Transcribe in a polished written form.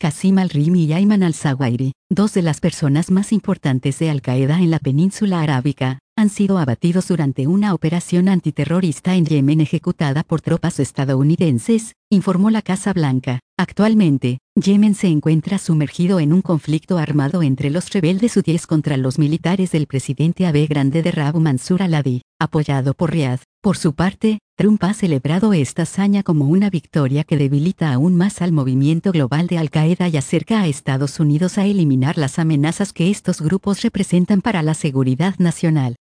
Qasim al-Rimi y Ayman al-Zawahiri, dos de las personas más importantes de Al-Qaeda en la península arábica, han sido abatidos durante una operación antiterrorista en Yemen ejecutada por tropas estadounidenses, informó la Casa Blanca. Actualmente, Yemen se encuentra sumergido en un conflicto armado entre los rebeldes hutíes contra los militares del presidente Abe Grande de Rabu Mansur al-Hadi, apoyado por Riad. Por su parte, Trump ha celebrado esta hazaña como una victoria que debilita aún más al movimiento global de Al-Qaeda y acerca a Estados Unidos a eliminar las amenazas que estos grupos representan para la seguridad nacional.